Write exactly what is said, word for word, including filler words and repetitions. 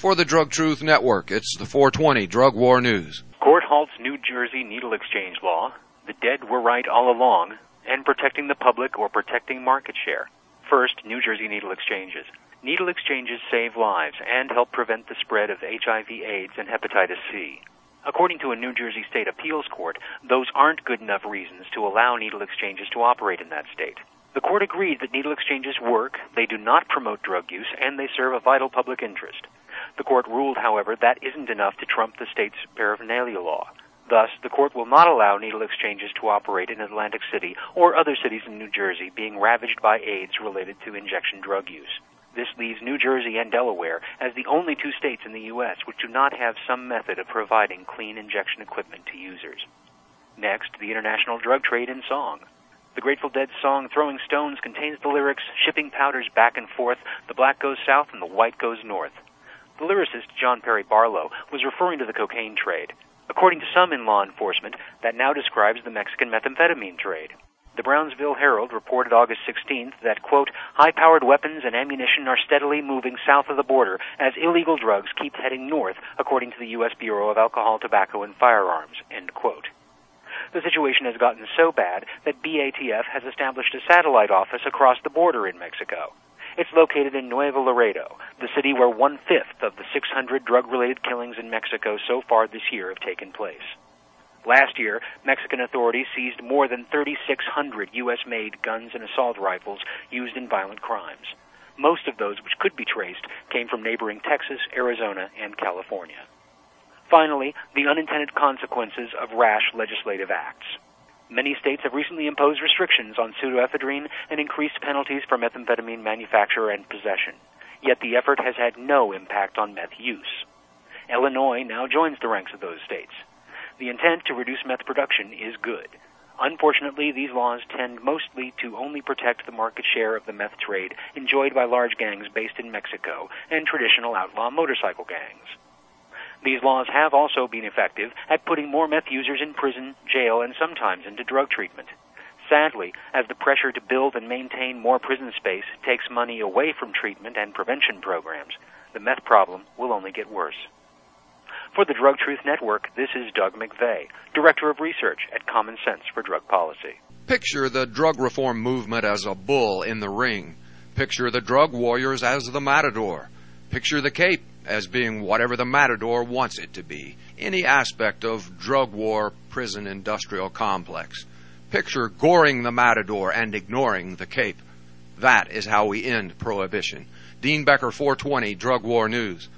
For the Drug Truth Network, it's the four twenty Drug War News. Court halts New Jersey needle exchange law. The dead were right all along. And protecting the public or protecting market share. First, New Jersey needle exchanges. Needle exchanges save lives and help prevent the spread of H I V AIDS and hepatitis C. According to a New Jersey state appeals court, those aren't good enough reasons to allow needle exchanges to operate in that state. The court agreed that needle exchanges work, they do not promote drug use, and they serve a vital public interest. The court ruled, however, that isn't enough to trump the state's paraphernalia law. Thus, the court will not allow needle exchanges to operate in Atlantic City or other cities in New Jersey being ravaged by AIDS related to injection drug use. This leaves New Jersey and Delaware as the only two states in the U S which do not have some method of providing clean injection equipment to users. Next, the international drug trade in song. The Grateful Dead song Throwing Stones contains the lyrics, shipping powders back and forth, the black goes south and the white goes north. The lyricist, John Perry Barlow, was referring to the cocaine trade. According to some in law enforcement, that now describes the Mexican methamphetamine trade. The Brownsville Herald reported August sixteenth that, quote, high-powered weapons and ammunition are steadily moving south of the border as illegal drugs keep heading north, according to the U S Bureau of Alcohol, Tobacco, and Firearms, end quote. The situation has gotten so bad that B A T F has established a satellite office across the border in Mexico. It's located in Nuevo Laredo, the city where one-fifth of the six hundred drug-related killings in Mexico so far this year have taken place. Last year, Mexican authorities seized more than thirty-six hundred U S-made guns and assault rifles used in violent crimes. Most of those which could be traced came from neighboring Texas, Arizona, and California. Finally, the unintended consequences of rash legislative acts. Many states have recently imposed restrictions on pseudoephedrine and increased penalties for methamphetamine manufacture and possession. Yet the effort has had no impact on meth use. Illinois now joins the ranks of those states. The intent to reduce meth production is good. Unfortunately, these laws tend mostly to only protect the market share of the meth trade enjoyed by large gangs based in Mexico and traditional outlaw motorcycle gangs. These laws have also been effective at putting more meth users in prison, jail, and sometimes into drug treatment. Sadly, as the pressure to build and maintain more prison space takes money away from treatment and prevention programs, the meth problem will only get worse. For the Drug Truth Network, this is Doug McVeigh, Director of Research at Common Sense for Drug Policy. Picture the drug reform movement as a bull in the ring. Picture the drug warriors as the matador. Picture the Cape as being whatever the matador wants it to be, any aspect of drug war prison industrial complex. Picture goring the matador and ignoring the Cape. That is how we end prohibition. Dean Becker, four twenty Drug War News.